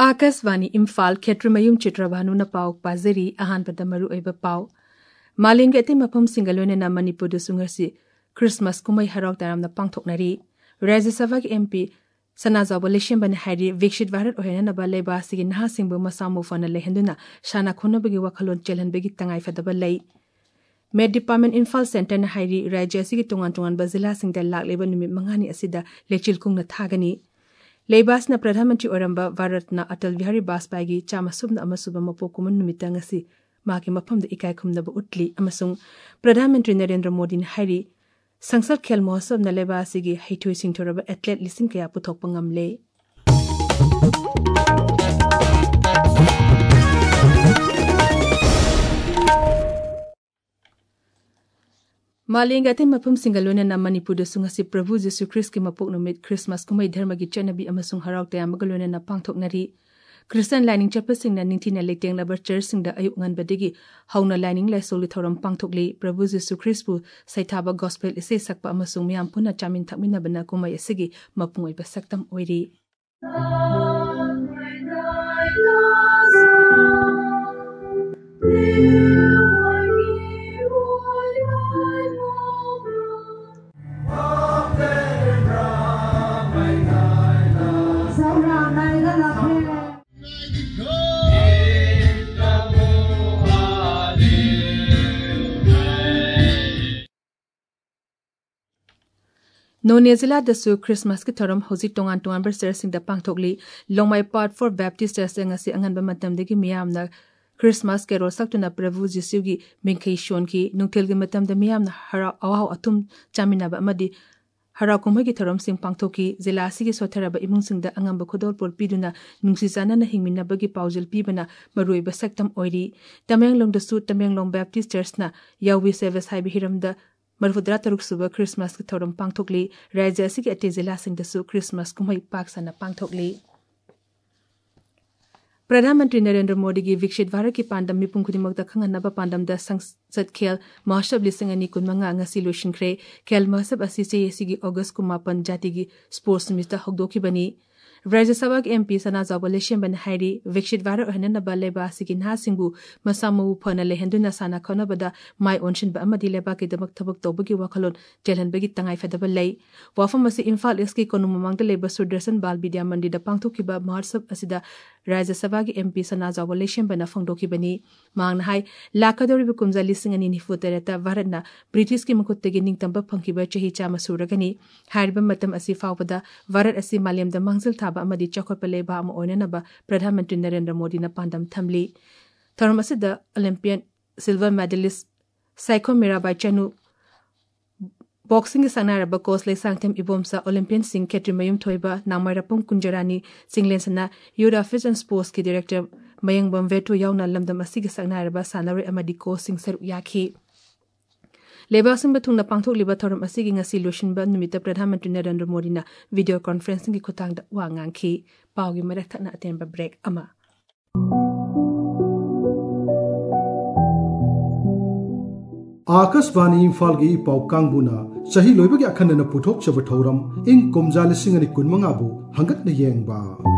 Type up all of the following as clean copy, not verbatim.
आकाशवाणी इम्फाल खेत्रमयुम चित्रभानुना पाव पाजरी अहानपदा मरु ओइबा पाव मालिंग अते मफम सिंगलोनेना मणिपुर सुंगरसी क्रिसमस कुमै हराव तारामना पांगथोकनारी राज्य सभा के एमपी सनाजाब लेशेंबन हारी विकसित भारत ओहेननबा लेबासिगी नहासिंगबु मसामु फना लेहंदुना शाना खोनबगी वखलोन चेलहनबगी तंगाई फदबा लई मेड डिपार्टमेंट इम्फाल सेंटर न हारी राज्य असिगी तोंगान जिला सिंगदा लाकलेबा नुमित मंगानी असिदा लेचिल कुंगना थागनी लेबासना प्रधानमंत्री ओरंबा भारतना अटल बिहारी वाजपेयी की चामसुबना अमसुबा मपोकुमन नुमिता ngasi माकी मफमदा इकाय खुमनबा उटली अमसुंग प्रधानमंत्री नरेंद्र मोदी ने हारी संसद खेल महोत्सव न लेबासिगी हैथुई सिंथोरबा एथलेट लिसिंग कया पुथोकपा ngamle मालिंग अते मफम सिंगलोनेना मणिपुर सुंगसी प्रभु जीसु ख्रिस्ट के मपोक नुमित क्रिसमस कुमै धर्म की चनबी अमसुंग हराव तयामगलोनेना पांगथोकनारी क्रिश्चियन लाइनिंग चेपसिंगना निंथिना लेटेंगलाबा चर्चसिंगदा अयुक ngनबदगी हौना लाइनिंग लाइसोली थौरम पांगथोकली प्रभु जीसु ख्रिस्टबु सैथाबा गॉस्पेल इसे सकपा अमसुंग मियाम पुना चामिन थकमिनबना कुमै असिगी मपुंग ओइबा सक्तम ओइरी नोने जिला दसु क्रिसमस के थरम होजी तोंगान तोंगान बर चर्चिंग द पांगथोकली Longmai part four Baptist church ngasi angan ba matam degi miyamna Christmas के रोसक्तुना प्रभु जीसु की मिंखै शोन की नुंगथेल के मतम द मियामना हरा अवाव अथुम चामिनाबा अमदि हरा कुमै की थरम सिंग पांगथोकी जिला सिगी सोथरबा इमुंग सिंगदा अंगamba खोदोल पोल पिदुना नुंगसी जाना हिंगमिनाबगी पाउजल पीबना मरुइबा सक्तम ओइरी तमेंगलोंग दसु तमेंगलोंग बैप्टिस्ट चर्च ना यावी सर्विस हाइबी हिरमदा मरफुद्रा तरुक सुबह क्रिसमस के थौरम पांगथोकली राज्य असिगी अटे जिला सिंगदसु क्रिसमस कुमै पाकसना पांगथोकली प्रधानमंत्री नरेंद्र मोदी की विकसित भारत की पांडम मिपुं खुदिमक खंगनबा पांडम द संसद खेल महोत्सव लिसिंग अनि कुनमंगा ngasi लोशिंख्रे खेल महोत्सव असि से एसिगी अगस्त कुमापन जाति की स्पोर्ट्स मिस्टर हगदोखिबनी राज्य सभा के एमपी सनाजाब लेशेंबन हारी विकसित भारत ओहेननबा लेबासिगी नहासिंगबु मसामु फना लेहंदुना साना खनबदा माय ओनशिनबा अमदि लेबाकी दमक थबक तौबगी वखलोन चेलहनबगी तंगाई फदबा लई वाफम असि इम्फाल ईस्ट की कोनुममंग लेबा सुदर्शन बाल विद्या मंदिर पांगथोखिबा महोत्सव असिदा राज्य सभा के एमपी सनाजाब लेशेंबना फोंदोखिबनी मांगना हाई लाखदोरिब कुमजा लिसिंग अनि निफुतरता भारतना ब्रिटिश की मखुत्तगी निंगतंबा फंखिबा चही चामा सुरगनी हारिबा मतम असि फावबदा भारत असि मालेमदा मांगजल थाबा अमदि चखोटपा लेबा अमा ओइननबा प्रधानमंत्री नरेंद्र मोदी ना पांडम थमली थरम असिदा Olympian silver medalist Saikhom Mirabai Chanu boxing संगनारबा कोसले सांगथेम इबोमसा ओलंपियन सिंह केट्रिमयुम थोइबा नामायरपम कुंजरानी सिंगलेंसना यूथ ऑफिस एंड स्पोर्ट्स की डायरेक्टर मयंगबम वेटो यावना लमदम असिगी संगनारबा सानरे अमदि कोसिंग सर याखी लेबासिंग बथुंगना पांगथोकलिबा थोरम असिगी ngasi लोशिनबा नुमिता प्रधानमंत्री नरेंद्र मोदी ना वीडियो कॉन्फ्रेंसिंग की खुतांगदा वा nganki पावगी मरक थना अतेंबा ब्रेक अमा आकाशवाणी इम्फाल की पाव कांगबुना सही लोइबगी अखंडना पुथोक चब थौरम इंग कुमजा लिसिंग अनि कुनमंगाबु हंगतना येंगबा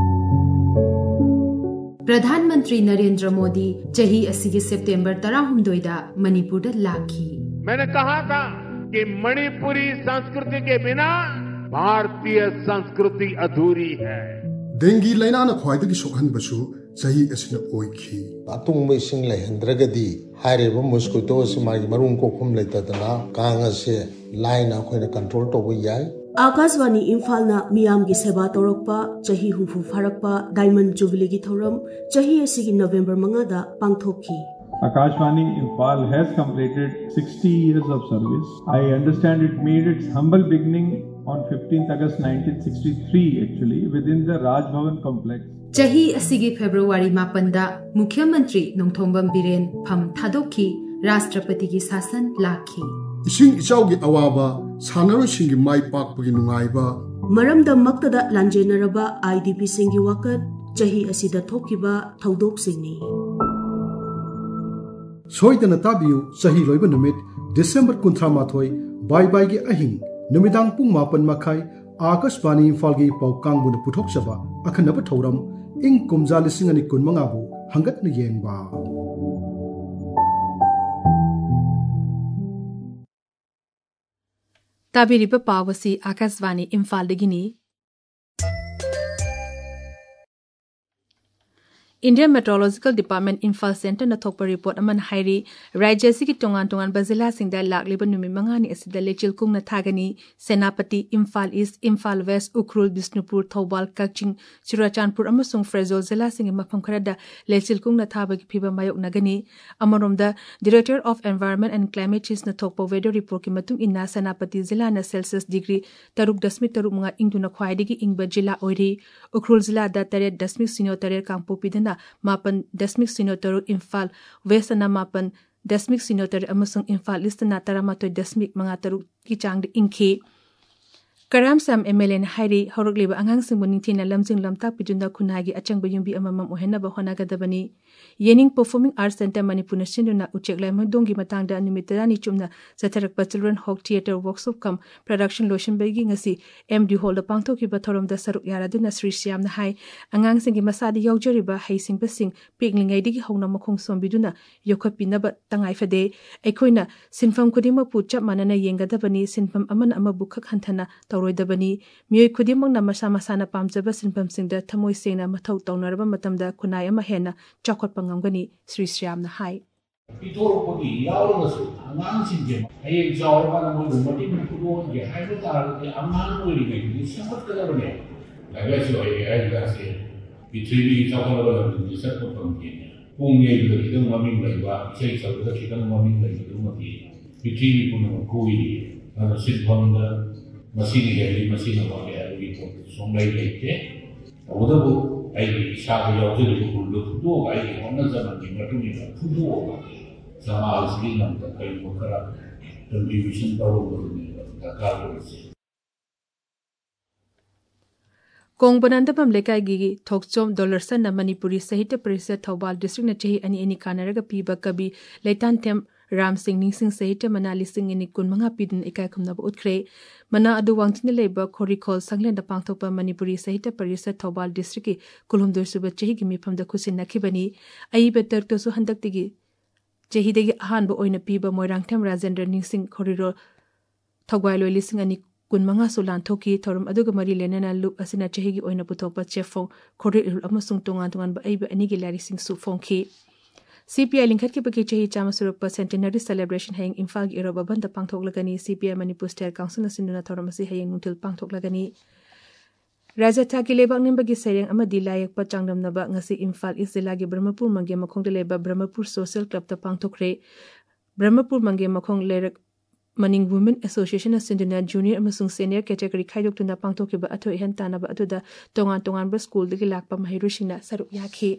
प्रधानमंत्री नरेंद्र मोदी चही असिगी सितंबर 13 दा मणिपुर दा लाखी मैंने कहा था कि मणिपुरी संस्कृति के बिना भारतीय संस्कृति अधूरी है डेंगी लाइना ख्वाइदगी सोखनबसु सही असिना ओइखी अतुंग इसिंग लेहंद्रगदी हारिबो मस्कुटो सिमागी मरुम कोखुम लेतदना कांगा से लाइन अखोइना कंट्रोल तोबो याय आकाशवाणी इम्फालना मियाम की सेवा तौरक्पा चही हुफु फारक्पा डायमंड जुबिली की थौरम चही असिगी नवंबर 5 दा पांगथोखी Akashvani Imphal has completed 60 years of service. I understand it made its humble beginning on 15th August 1963 actually within the Raj Bhavan complex. चही असिगी फेब्रुवारी 9 दा मुख्यमंत्री नोंथोंबम बिरेन फम थादोखी राष्ट्रपति की शासन लाखी इसिंग इचाउगी अवाबा सानरोसिंगी माई पाकपगी नुंगाइबा मरमदा मक्तदा लांजेनरबा आईडीपी सिंगी वाकत चही असिदा थोकिबा थौदोक सिंगनी सोइदना ताबियु सही लोइबा नुमित डिसेंबर 19 बाई बाई की अहिंग नुमिदांग पुंग 9 मखाई आकाशवाणी इम्फाल की पाव कांगबुन पुथोक चबा अखनब थौरम ing kumja lising ani kun manga bu hangat na yeng ba tabiriba pawasi Akashvani Imphal dagini Indian Meteorological Department Imphal Center na thokpa report aman hairi Rajya sigi tongan bazila singda lakliba numi mangani asida lechil kung na thagani Senapati Imphal East Imphal West Ukhrul Bisnupur Thobal Kaching Churachandpur amasung Frezol zila singi mafam kharada lechil kung na thabagi phiba mayok nagani amaromda Director of Environment and Climate Change na thokpa weather report ki matung inna Senapati zila na Celsius degree 3.3 mga ingduna khwaidigi ingba jila oiri Ukhrul zila da 3.0 kangpopidana Mapan Desmik Sinotaru Imphal West na Mapan Desmik Sinotaru amasung Imphal East na Taramatoy Desmik mga taru kichang de inki Karam Sam MLN Hairi Horogliba angang simbuning tina lamjing lamtak pijunda kunagi achangba yumbi amamam ohena ba honagadabani Yening Performing Arts Center Manipur Sinduna Ucheklai Madongi matangda nimitani chumna Satarakpa Children Hawk Theatre Workshop kam Production Lotion Bagi ngasi MD Hall pangthoki ba thorom da saruk yaraduna Sri Syam na hai angang singi masadi yaujariba haising basing piklingai digi hauna makhong sombiduna yokhapina ba tangai fade aikoina sinfam kudima pu chap manana yengadabani sinfam aman amabu khak hanthana tawroidabani mioi khudimang na masa masana pamjaba sinfam singda thamoi sengna mathau tawnaraba matamda kunai ama hena chakot pangamgani Sri Syam na hai Pitoropogi yauragasu angangsingje hayeng jawraba na mo lumati puron ge hayro tarade amman oiri ge samat kadabane lagasu ay gase pitri chawala ni satto pamge pungye ge kidang maming laiba sei sabda kidang maming laiba dumati pitri puno koi na sidbamda masini ge masina ba ge ari ko songai leite odabu ai shaga yaujiri kullu do ai onna zaman ni matuni na fudo sama asli nam ta kai mukara contribution power ni dakar ko Kongbananda Pamlekai Gigi Tokchom Dollarsan na Manipuri Sahitya Parishad Thobal District na chahi ani kanaraga piba kabi Leitan Tem Ram Singh Ningsing Sahitya Manali Singh ini kun mga pidin ikai kumna ba utkre mana adu wangtin leba Khorikol Sanglen da pangthopa Manipuri Sahitya Parishad Thobal District ki kulhumdur suba chahi gi mifam da khusin nakhibani ai betar to su handak tigi chahi degi ahan ba oina piba Moirang Tem Rajendra Ningsing Khoriro Thogwai loi lising ani kun manga sulan thoki thorum aduga mari lenana loop asina chahigi oina puthokpa chefong khori irul amasung tungan ba aiba ani gi lari sing su phongki CPI lingkhat ki baki chahi chama surukpa centenary celebration hayeng Imphal gi eroba banda pangthoklagani CPI Manipur State Council na sinduna thorum asi hayeng nungtil pangthoklagani Rajatha ki lebak nimba gi sereng amadi layak pa changdam naba ngasi Imphal East Zilla gi Brahmapur mangge makhong de leba Brahmapur Social Club ta pangthokre Brahmapur mangge makhong lerak Maning Women Association of Sinduna Junior amasung Senior Category Khaidok tuna pangthokiba atho ihan tanaba atuda tongan ba school digi lakpa mahirusina saruk yakhi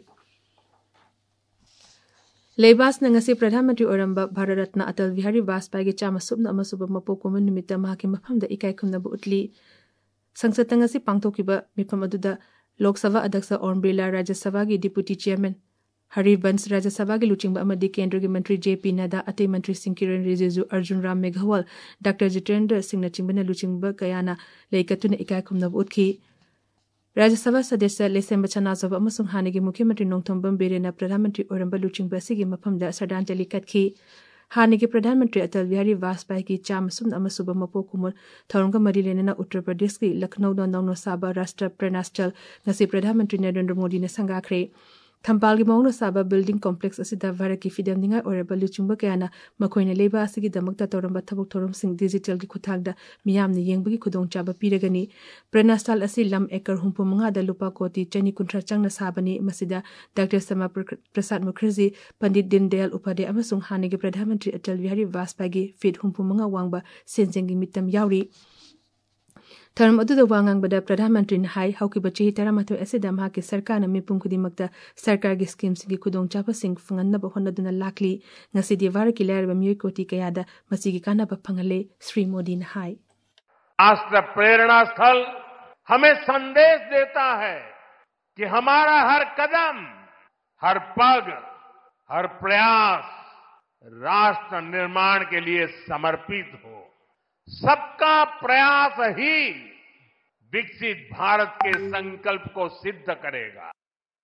Lebas na ngasi Pradhan Mantri oramba Bharat Ratna Atal Bihari Vajpayee gi chama subna amasuba mapokuman nimita mahaki mafamda ikai khumna bu utli Sangsad ngasi pangthokiba mifam aduda Lok Sabha Adyaksha Om Birla Rajya Sabha gi Deputy Chairman Hari Bans Rajya Sabha ki luchingba amadi Kendra ki Mantri JP Nada Ate Mantri Singh Kiran Rijiju Arjun Ram Meghwal Dr. Jitendra Singh na chingbana luchingba kayana leikatuna ikai khumna utki Rajya Sabha Sadesya Lesem Bachana Sabha amasung hanigi Mukhyamantri Nongthombam Birena Pradhan Mantri oramba luchingba sigi mafamda Sardanjali katki hanigi Pradhan Mantri Atal Bihari Vajpayee ki chama sumna amasuba mapokumul thorunga mari lenana Uttar Pradesh ki Lucknow da Nongno Saba Rashtra Pranastal ngasi Pradhan Mantri Narendra Modi na sangakre Thampal gi Mauno Saba Building Complex asida Bharat ki fidam ninga oraba luchungba kayana makoina leba asigi damakta toramba thabuk thorum sing digital gi khuthangda miyamni yengbagi khudong chaba piragani Pranastal asi lam ekar humpu manga da lupa koti chani kunthra changna sabani masida Dr. Sama Prasad Mukherjee Pandit Dindayal Upadhyay amasung hanigi Pradhan Mantri Atal Bihari Vajpayee gi fit humpu manga wangba senjengi mitam yauri Tharam adu da wangang bada Pradhan Mantri na hai hauki bachi taramato asida maha ki sarkar na mipum kudimakta sarkar gi schemes gi kudong chapa sing funganna ba honaduna lakli ngasi diwar ki ler ba miyoi koti kayada masigi kana ba phangale Sri Modi na hai राष्ट्र प्रेरणा स्थल हमें संदेश देता है कि हमारा हर कदम हर पग हर प्रयास राष्ट्र निर्माण के लिए समर्पित हो सबका प्रयास ही विकसित भारत के संकल्प को सिद्ध करेगा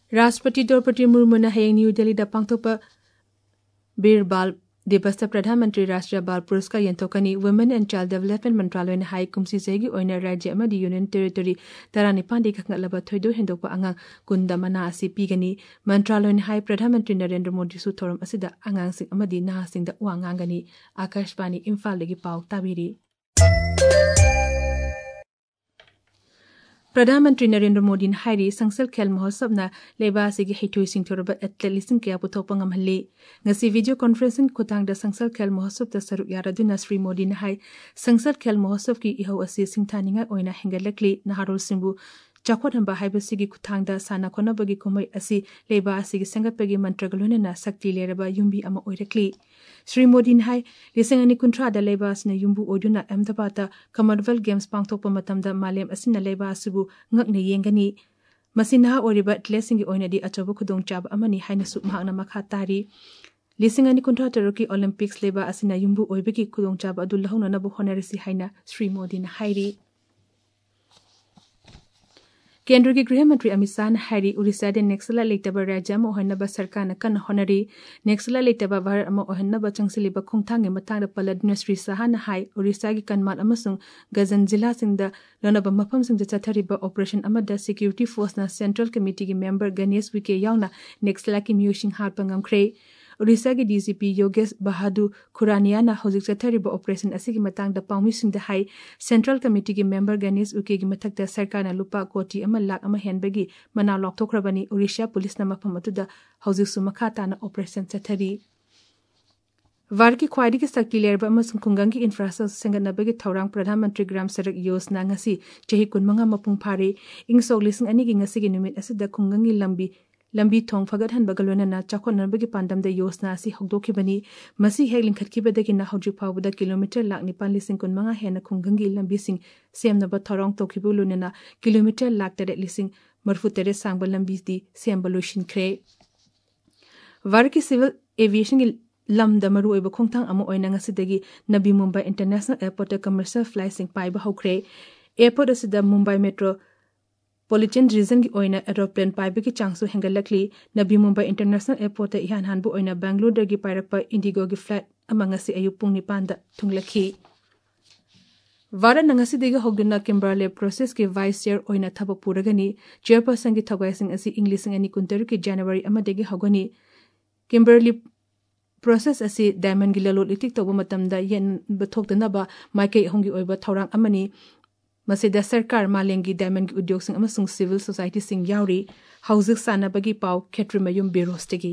राष्ट्रपति द्रौपदी मुर्मू हयेंग न्यू दिल्ली दा पांगथोकपा बीर बाल दिवस प्रधानमंत्री राष्ट्रीय बाल पुरस्कार यंथोकनी वुमेन एंड चाइल्ड डेवलपमेंट मंत्रालय ने हाई कुमसी सेगी ओइना राज्य अमदी यूनियन टेरिटोरी 19 दी खंगलबा थोइदो हेंदोकपा अंगांग कुंदा मना असि पीगनी मंत्रालय ने हाई प्रधानमंत्री नरेंद्र मोदी सु थोरम असिदा अंगांग सिंग अमदी नाहासिंग दा वांगांगनी आकाशवाणी इम्फाल लगी पाव ताबिरी प्रधानमंत्री नरेंद्र मोदी ने हाइरी संसद खेल महोत्सव ना लेबासी की हिटुई सिंथोरबा एथलेटिक्स के पुथोकपा ngamhalli ngasi video conferencing khutang da संसद खेल महोत्सव दा सरुक यारादुना श्री मोदी ने हाई संसद खेल महोत्सव की इहो असि सिंथानिंगा ओइना हेंगलकली नहारोल सिंबु चाखोदंबा हाइबसिगी खुथांगदा साना खोनबगी कुमै असि लेबासी संगतपगी मंत्रगलोनना शक्ति लेरबा युम्बी अमा ओइरकली श्री मोदी ने हाई लिसंगनी कुंट्रा दा लेबासना युम्बु ओइदुना अहमदाबाद कॉमनवेल्थ गेम्स पांगथोकपा मतमदा मालेम असिना लेबासुबु ngakne yengani masina oriba atlesingi oinadi achobu khudong chab amani hainasu mahakna makha tari lisingani kuntra taruki olympics leba asina yumbu oibeki khudong chab adu lahona nabu honorisi haina Shri Modi ने हाइरी केंद्र के गृह मंत्री अमित शाह ने हाइरी उड़ीसा दे नेक्सला लेतबा राज्य म ओहनबा सरकार न कन होनरी नेक्सला लेतबा भारत म ओहनबा चंगसिलिबा खोंथांगे मतंग पलदन श्री शाह न हाई उड़ीसा की कनमाल अमसुंग गजन जिला सिंगदा लोनबा मफम सिंग चथरिबा ऑपरेशन अमदा सिक्योरिटी फोर्स न सेंट्रल कमिटी के मेंबर गणेश विके यावना नेक्सला की म्यूशिंग हार पंगमख्रे उड़ीसा के डीजीपी योगेश बहादुर खुरानिया ना हौजिक चथरिबा ऑपरेशन असि की मतंग द पाउमी सिंग द हाई सेंट्रल कमिटी के मेंबर गणेश उके की मथक द सरकार न लुपा कोटी अम लाख अम हेनबगी मना लॉकथोखरबनी उड़ीसा पुलिस न मफम अतुदा हौजिक सुमखा ताना ऑपरेशन चथरी वार की ख्वाइदी की शक्ति लेरबा अमसुंग खुंगंग की इंफ्रास्ट्रक्चर संगनबगी थौरांग प्रधानमंत्री ग्राम सड़क योजना ngasi चही कुनमंगा मपुंग फारे इंग सोलिसिंग अनि की ngasi की निमित असिदा खुंगंग की लंबी थोंग फगत हन बगलोना चाखोनबगी पांदम द योजना असि हौदोखिबनी मसी हेक लिंखतखिबदगी ना हौजिक फावदा किलोमीटर लाख 9,9,15 हेना खुंगंगी लंबी सिंग सेमनबा थौरांग तोखिबु लुनना किलोमीटर लाख 3,43 सांगबा लंबी दी सेमबा लोशिनख्रे वार की सिविल एविएशन की लम द मरु ओइब खोंथांग अमो ओइना ngasiदगी नबी Mumbai international airport commercial flight सिंग पाइबा हौख्रे एयरपोर्ट असिदा मुंबई मेट्रो पॉलिटन रीजन की ओइना एरोप्लेन पाइबे की चांसु हेंगलकली नबी मुंबई इंटरनेशनल एयरपोर्ट इहान हानबु ओइना बेंगलुरु दगी पाइरकपा इंडिगो की फ्लाइट अमंगसी अयु पुंग 9 दा थुंगलखी वारा नंगसी देगा होगना किम्बरले प्रोसेस के वाइस चेयर ओइना थबक पुरगनी चेयरपर्सन की थगवाइसिंग असि इंग्लिशिंग अनि कुंतरु की जनवरी अमदेगी होगनी किम्बरली प्रोसेस असि डायमंड की ललोट लिटिक तोबो मतमदा येन बथोकदनबा माइके होंगी ओइबा थौरांग अमनी मसिदा सरकार मालेंगी डायमंड की उद्योग सिंह अमसुंग सिविल सोसाइटी सिंह यावरी हौजिक सानाबगी पाव खेट्रिमयुम बेरोस्टगी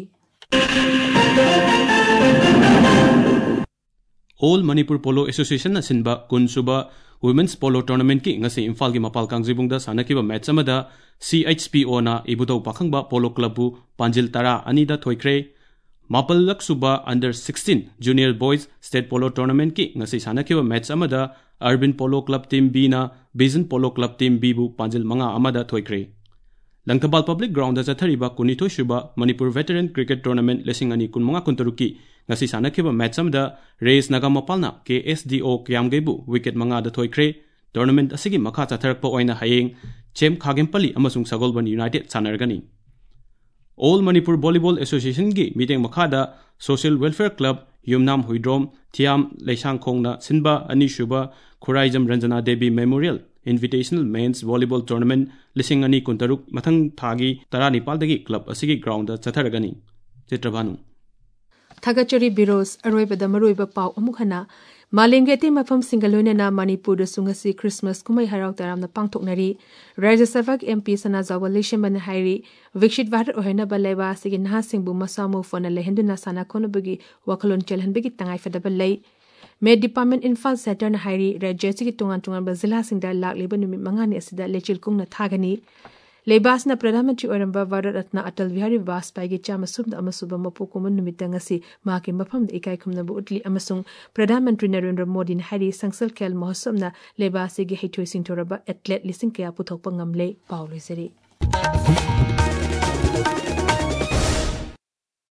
ऑल मणिपुर पोलो एसोसिएशन असिनबा कुनसुबा वुमेन्स पोलो टूर्नामेंट की ngasi इम्फाल की मपाल कांगजिबुंगदा सानकिबा मैच अमदा CHPO ना इबुदौ पाखंगबा पोलो क्लबबु पांजिल तारा अनिदा थोइख्रे मापल लक्सुबा under 16 junior boys state polo tournament की ngasi सानकिबा मैच अमदा अर्बिन पोलो क्लब टीम बी ना बिजन पोलो क्लब टीम बी बु पांजिल मंगा अमदा थोइख्रे लंगथबाल पब्लिक ग्राउंड चथरिबा कुनिथोय सुबा मणिपुर वेटरन क्रिकेट टूर्नामेंट लेसिंग अनि कुनमंगा कुंतरुकी ngasi सानकिबा मैच अमदा रेस नगामपालना KSDO क्यामगेबु विकेट मंगा द थोइख्रे टूर्नामेंट असिगी मखा चथरकपा ओइना हयेंग चेम खागेमपली अमसुंग सगोलबन यूनाइटेड सानरगनी ऑल मणिपुर वॉलीबॉल एसोसिएशन की मीटिंग मखादा सोशल वेलफेयर क्लब युमनाम हुइड्रोम थियाम लेसांगखोंगना सिनबा अनिशुबा Khuraijam Ranjana Devi memorial invitational men's volleyball tournament लिसिंग अनि कुंतरुक मथंग थागी 19 दगी क्लब असिगी ग्राउंड चथरगनी चित्रभानु थगचरी बिरोस अरोइबदा मरुइबा पाउ अमुखना मालेंगेती मफम सिंगलोनेना मणिपुर सुंगसी क्रिसमस कुमै हराव तरामना पांगथोकनरी राज्य सभा MP सना जावलेशन बन हाइरी विकसित भारत ओहेना बलेबा सिगे नहा सिंगबु मसामो फोन लेहेंदुना साना खोनबगी वखलोन चलहनबगी तंगाई फदबलै मेड डिपार्टमेंट इम्फाल सेक्टर न हाइरी राज्य सिगे तोंगान तोंगान जिला सिंगदा लाखलेब नुमि मंगानी असिदा लेचिल कुंगना थागनी लेबासना प्रधानमंत्री ओरंबा भारत रत्न अटल बिहारी वाजपेयी की चामसुब अमसुब मपोकुमन निमित्तंगसी माके मफम इकाई खुमनबु उतली अमसुंग प्रधानमंत्री नरेंद्र मोदी ने हारी संसद खेल महोत्सवना लेबासी गे हिथोय सिंथोरबा एथलेट लिसिंग कया पुथोकपा ngamle पाउलोइसरी